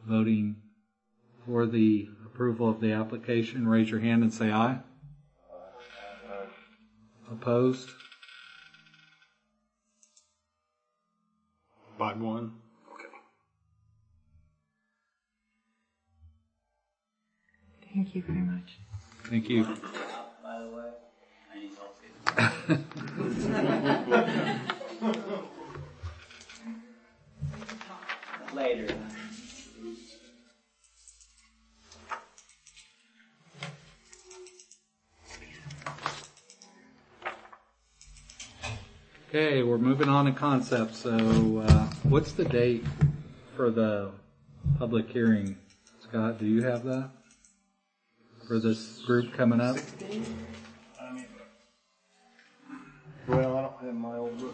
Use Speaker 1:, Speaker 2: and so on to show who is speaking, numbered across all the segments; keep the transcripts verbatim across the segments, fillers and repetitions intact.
Speaker 1: voting for the approval of the application, raise your hand and say aye. Opposed?
Speaker 2: Five one.
Speaker 3: Thank you very much.
Speaker 1: Thank you.
Speaker 4: By the way, I need help. Later.
Speaker 1: Okay, we're moving on to concepts. So, uh, what's the date for the public hearing? Scott, do you have that? For this group coming up?
Speaker 2: Well, I don't have my old book.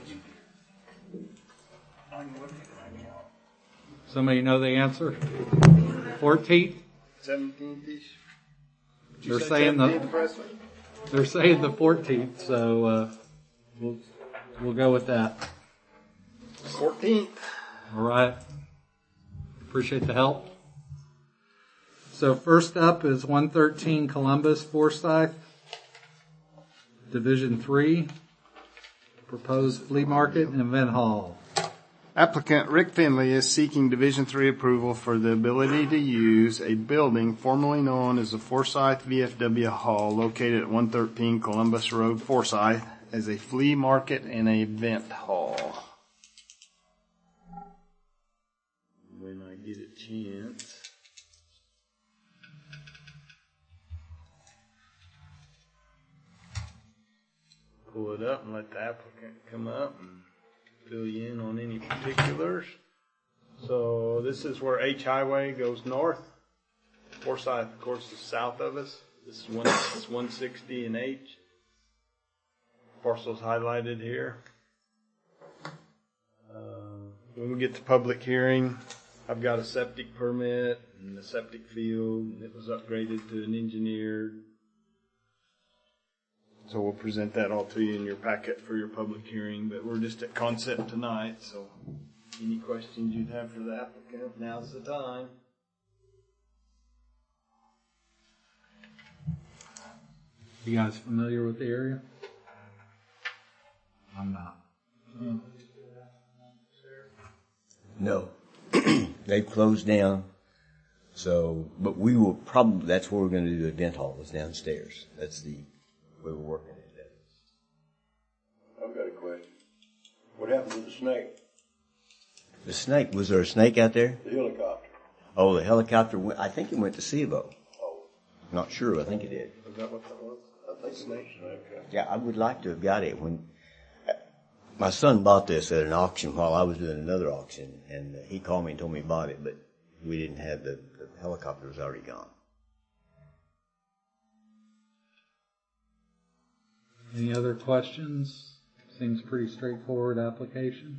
Speaker 1: Somebody know the answer? fourteenth?
Speaker 2: Seventeenth-ish.
Speaker 1: They're saying the they're saying the fourteenth, so uh, we'll we'll go with that.
Speaker 2: Fourteenth.
Speaker 1: All right. Appreciate the help. So first up is one thirteen Columbus Forsyth, Division three, proposed flea market and event hall.
Speaker 2: Applicant Rick Finley is seeking Division three approval for the ability to use a building formerly known as the Forsyth V F W Hall located at one thirteen Columbus Road, Forsyth, as a flea market and an event hall. When I get a chance. Pull it up and let the applicant come up and fill you in on any particulars. So this is where H Highway goes north. Forsyth, of course, is south of us. This is one, this is one sixty and H. Parcel's highlighted here. Uh, when we get to public hearing, I've got a septic permit and the septic field. It was upgraded to an engineered. So we'll present that all to you in your packet for your public hearing, but we're just at concept tonight, so any questions you'd have for the applicant, now's the time.
Speaker 1: You guys familiar with the area? I'm not.
Speaker 5: No. They've closed down. So, but we will probably, that's where we're going to do the event hall, is downstairs. That's the way we're working at it.
Speaker 6: I've got a question. What happened to the snake?
Speaker 5: The snake, was there a snake out there?
Speaker 6: The helicopter.
Speaker 5: Oh, the helicopter went, I think it went to Cevo.
Speaker 6: Oh.
Speaker 5: Not sure, I think it did.
Speaker 2: Is that what that was?
Speaker 6: I think snake. Okay.
Speaker 5: Yeah, I would like to have got it when, my son bought this at an auction while I was doing another auction, and he called me and told me about it, but we didn't have the, the helicopter was already gone.
Speaker 1: Any other questions? Seems pretty straightforward application.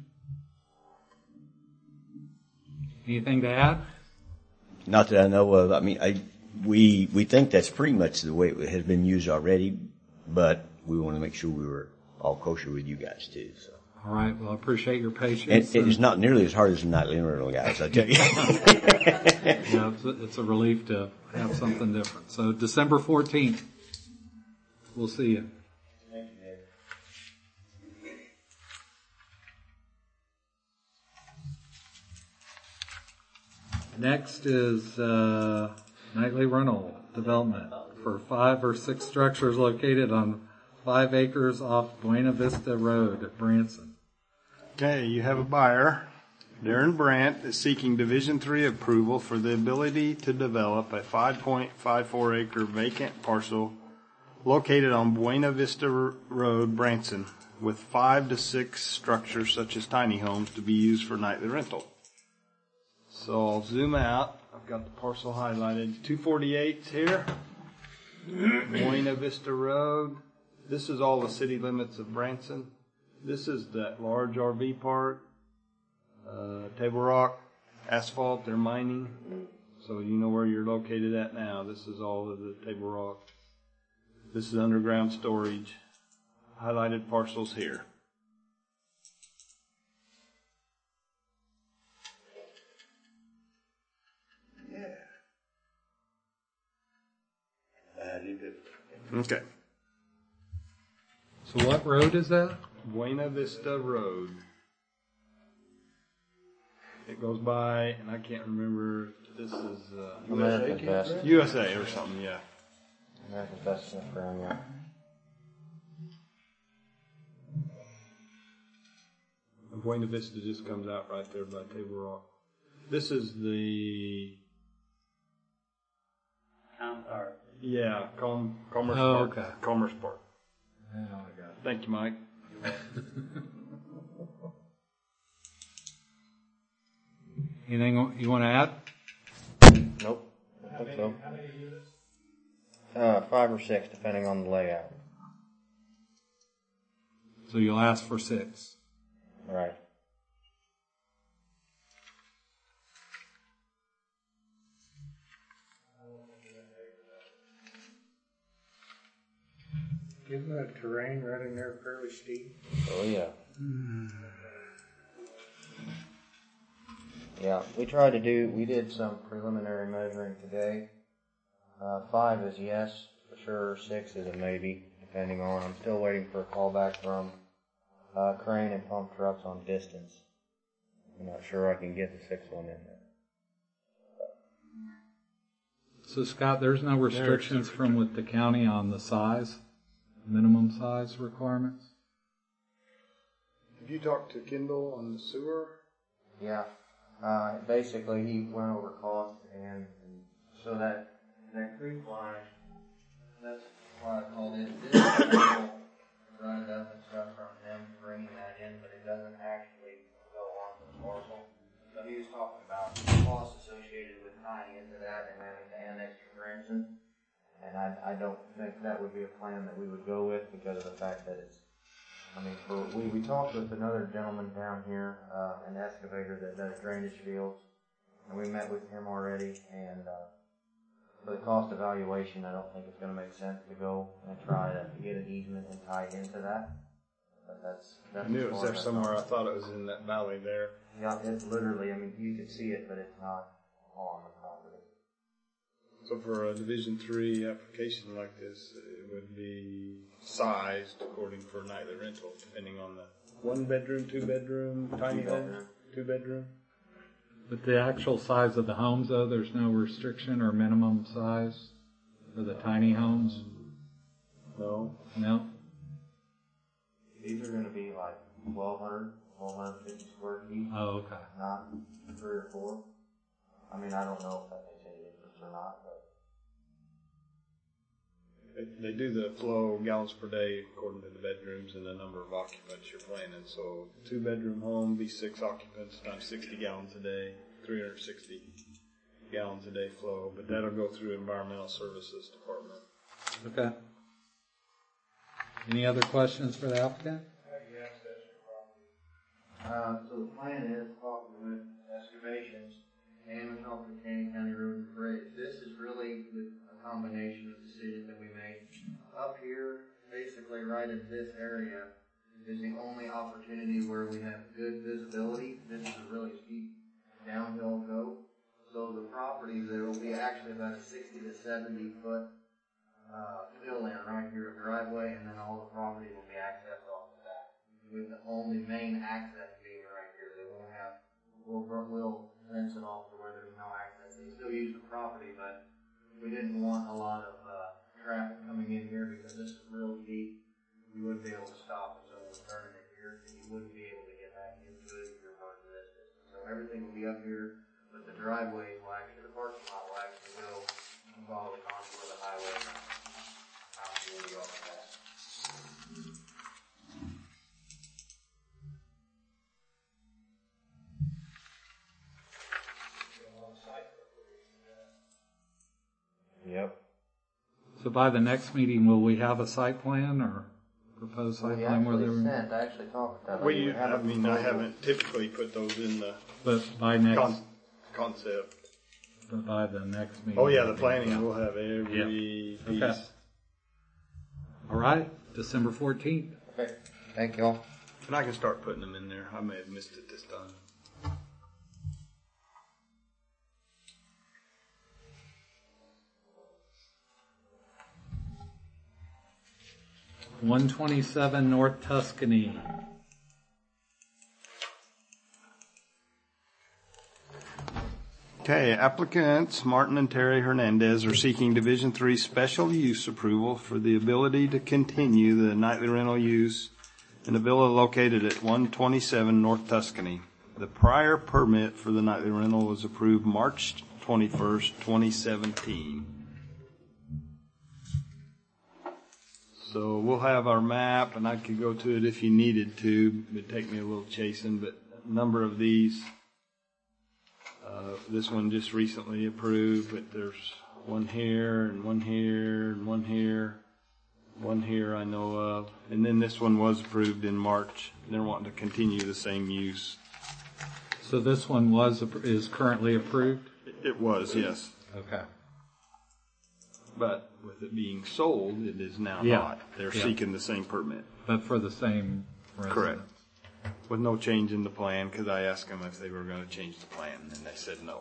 Speaker 1: Anything to add?
Speaker 5: Not that I know of. I mean, I, we, we think that's pretty much the way it has been used already, but we want to make sure we were all kosher with you guys too, so.
Speaker 1: All right. Well, I appreciate your patience.
Speaker 5: And, and it's not nearly as hard as the nightly rental guys, I tell you.
Speaker 1: Yeah, it's a, it's a relief to have something different. So December fourteenth, we'll see you. Next is uh, nightly rental development for five or six structures located on five acres off Buena Vista Road, Branson.
Speaker 2: Okay, you have a buyer. Darren Brandt is seeking Division three approval for the ability to develop a five point five four acre vacant parcel located on Buena Vista Road, Branson, with five to six structures such as tiny homes to be used for nightly rental. So I'll zoom out. I've got the parcel highlighted. two forty-eight's here. Buena Vista Road. This is all the city limits of Branson. This is that large R V park. Uh, Table Rock, asphalt, they're mining. So you know where you're located at now. This is all of the Table Rock. This is underground storage. Highlighted parcels here. Okay.
Speaker 1: So what road is that?
Speaker 2: Buena Vista Road. It goes by, and I can't remember. This is uh,
Speaker 7: America's Best.
Speaker 2: U S A or something. Yeah.
Speaker 7: America's Best Sniff Ground, yeah.
Speaker 2: Buena Vista just comes out right there by Table Rock. This is the
Speaker 4: Com- or
Speaker 2: yeah Com- Commerce
Speaker 1: Oh,
Speaker 2: Park.
Speaker 1: okay.
Speaker 2: Commerce Park.
Speaker 1: Oh, I got
Speaker 2: Thank you, Mike.
Speaker 1: Anything you want to add?
Speaker 7: Nope. I think so. Uh, five or six, depending on the layout.
Speaker 1: So you'll ask for six.
Speaker 7: Right.
Speaker 8: Isn't the terrain right in there fairly steep?
Speaker 7: Oh, yeah. Yeah, we tried to do, we did some preliminary measuring today. Uh, five is yes, for sure. Six is a maybe, depending on. I'm still waiting for a call back from uh, crane and pump trucks on distance. I'm not sure I can get the sixth one in there.
Speaker 1: So Scott, there's no restrictions from with the county on the size, minimum size requirements?
Speaker 2: Have you talked to Kendall on the sewer?
Speaker 7: Yeah. Uh, basically, he went over cost, and, and so that that creek line, that's why I called it. This is run it up and stuff from them bringing that in, but it doesn't actually go on the parcel. So he was talking about costs associated with tying into that and having to annex to Branson, and I I don't think that would be a plan that we would go with because of the fact that it's. I mean, for, we, we talked with another gentleman down here, uh, an excavator that does drainage fields, and we met with him already, and uh, for the cost evaluation, I don't think it's going to make sense to go and try to get an easement and tie into that. But that's, that's
Speaker 2: I knew it was
Speaker 7: as far
Speaker 2: there
Speaker 7: as I
Speaker 2: somewhere. I
Speaker 7: thought.
Speaker 2: thought it was in that valley there.
Speaker 7: Yeah, it's literally, I mean, you can see it, but it's not on the property.
Speaker 2: So for a Division Three application like this, it would be sized according for nightly rental, depending on the one bedroom, two bedroom, tiny
Speaker 7: Two
Speaker 2: home,
Speaker 7: bedroom.
Speaker 2: two bedroom.
Speaker 1: But the actual size of the homes, though, there's no restriction or minimum size for the tiny homes?
Speaker 2: No.
Speaker 1: No?
Speaker 7: These are going to be like twelve hundred, twelve fifty square feet,
Speaker 1: Oh, okay.
Speaker 7: not three or four. I mean, I don't know if that makes any difference or not, but.
Speaker 2: They, they do the flow gallons per day according to the bedrooms and the number of occupants you're planning. So two bedroom home be six occupants times sixty gallons a day, three hundred sixty gallons a day flow. But that'll go through Environmental Services Department.
Speaker 1: Okay. Any other questions for the applicant?
Speaker 7: Uh, so the plan is talking with excavations and we're talking with Canyon County Road and Bridge. This is really the, a combination of decisions that we made. Up here, basically right in this area, is the only opportunity where we have good visibility. This is a really steep downhill go. So the property there will be actually about a sixty to seventy foot uh, fill in right here of driveway, and then all the property will be accessed off of that. With the only main access being right here. They won't have, we'll, we'll fence it off to where there's no access. They still use the property, but we didn't want a lot of uh, traffic coming in here because this is real deep. We wouldn't be able to stop it, so we're turning it here, and you wouldn't be able to get back into it if you're part of this distance. So everything will be up here, but the driveway will actually, the parking lot will actually go and follow the contour of the highway. Out will be off of that. Yep.
Speaker 1: So by the next meeting, will we have a site plan or proposed site
Speaker 7: We
Speaker 1: plan? where
Speaker 7: actually
Speaker 1: they were-
Speaker 7: sent, I actually talked with that.
Speaker 2: Well,
Speaker 7: lady.
Speaker 2: you,
Speaker 7: We have
Speaker 2: I
Speaker 7: a
Speaker 2: mean, I
Speaker 7: proposal.
Speaker 2: haven't typically put those in the
Speaker 1: But by next,
Speaker 2: con- concept.
Speaker 1: but by the next meeting.
Speaker 2: Oh yeah, the planning will have every piece.
Speaker 1: Okay. All right, December fourteenth.
Speaker 7: Okay, thank you all.
Speaker 2: And I can start putting them in there. I may have missed it this time.
Speaker 1: one twenty-seven North Tuscany.
Speaker 2: Okay, applicants Martin and Terry Hernandez are seeking Division Three special use approval for the ability to continue the nightly rental use in a villa located at one twenty-seven North Tuscany. The prior permit for the nightly rental was approved March twenty-first, twenty seventeen. So we'll have our map, and I could go to it if you needed to. It'd take me a little chasing, but a number of these. Uh, this one just recently approved, but there's one here and one here and one here, one here I know of, and then this one was approved in March. They're wanting to continue the same use.
Speaker 1: So this one was is currently approved?
Speaker 2: It was, yes.
Speaker 1: Okay.
Speaker 2: But with it being sold, it is now
Speaker 1: Yeah.
Speaker 2: not. They're
Speaker 1: Yeah.
Speaker 2: seeking the same permit.
Speaker 1: But for the same resident?
Speaker 2: Correct. With no change in the plan, because I asked them if they were going to change the plan, and they said no.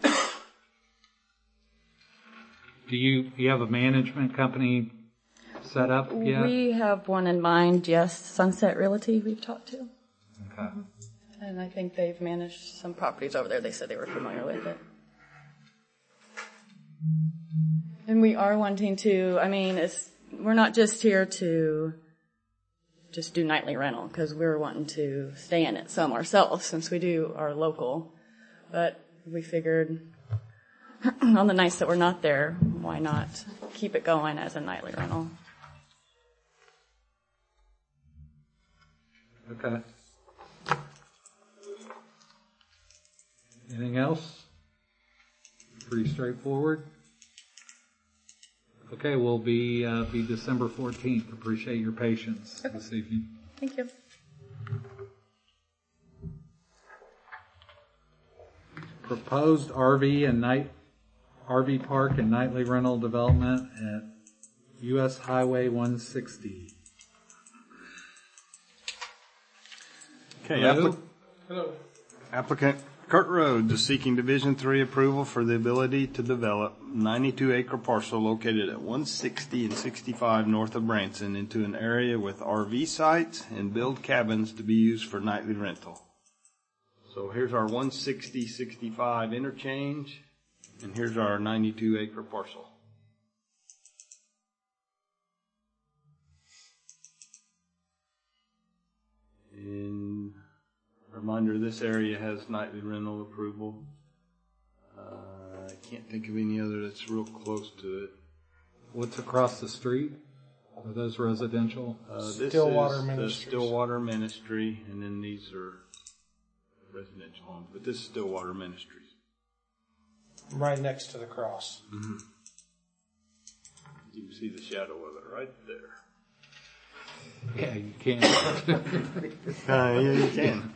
Speaker 1: Do you, do you have a management company set up yet?
Speaker 9: We have one in mind, yes, Sunset Realty we've talked to.
Speaker 1: Okay.
Speaker 9: And I think they've managed some properties over there. They said they were familiar with it. And we are wanting to, I mean, it's, we're not just here to just do nightly rental, because we're wanting to stay in it some ourselves since we do our local. But we figured on the nights that we're not there, why not keep it going as a nightly rental?
Speaker 1: Okay. Anything else? Pretty straightforward. Okay, we'll be uh, be December fourteenth. Appreciate your patience
Speaker 9: Okay.
Speaker 1: this evening.
Speaker 9: Thank you.
Speaker 1: Proposed R V and night R V park and nightly rental development at U S Highway one sixty.
Speaker 2: Okay,
Speaker 1: Hello?
Speaker 2: applic- Hello. Applicant Kurt Rhodes is seeking Division Three approval for the ability to develop ninety-two acre parcel located at one sixty and sixty-five north of Branson into an area with R V sites and build cabins to be used for nightly rental. So here's our one sixty sixty-five interchange, and here's our ninety-two acre parcel. And reminder, this area has nightly rental approval. Uh, I can't think of any other that's real close to it.
Speaker 1: What's across the street? Are those residential?
Speaker 2: Uh, this
Speaker 8: Stillwater
Speaker 2: is the
Speaker 8: Ministries.
Speaker 2: Stillwater Ministry, and then these are residential homes. But this is Stillwater Ministries.
Speaker 8: Right next to the cross.
Speaker 2: Mm-hmm. You can see the shadow of it right there.
Speaker 1: Yeah, you can.
Speaker 2: Uh, yeah, you can.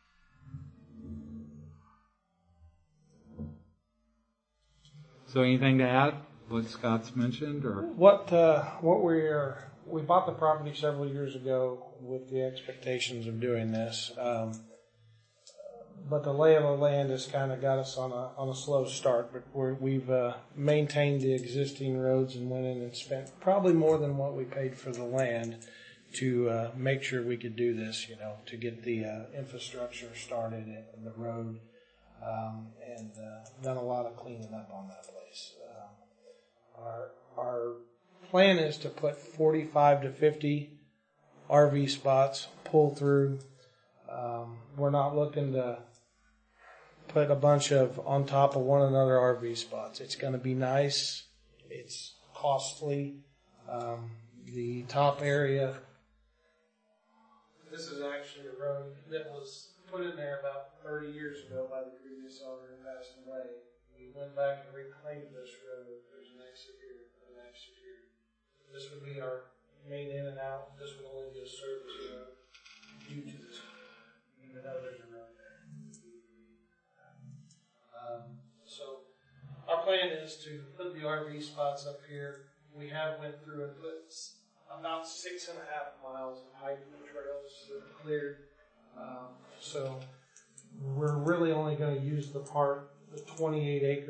Speaker 1: So anything to add? What Scott's mentioned, or
Speaker 8: What uh, what we are we bought the property several years ago with the expectations of doing this, um, but the lay of the land has kind of got us on a on a slow start. But we're, we've uh, maintained the existing roads and went in and spent probably more than what we paid for the land to uh, make sure we could do this. You know, to get the uh, infrastructure started and the road, um, and uh, done a lot of cleaning up on that place. Um, Our our plan is to put forty-five to fifty R V spots, pull through. Um, we're not looking to put a bunch of on top of one another R V spots. It's going to be nice. It's costly. Um, the top area. This is actually a road that was put in there about thirty years ago by the previous owner who passed away. We went back and reclaimed this road. There's an exit here, an exit here. This would be our main in and out. This would only be a service road due to this, even though there's a road there. Um, so our plan is to put the R V spots up here. We have went through and put about six and a half miles of hiking trails that are cleared. Um, so we're really only going to use the part, the twenty-eight acres.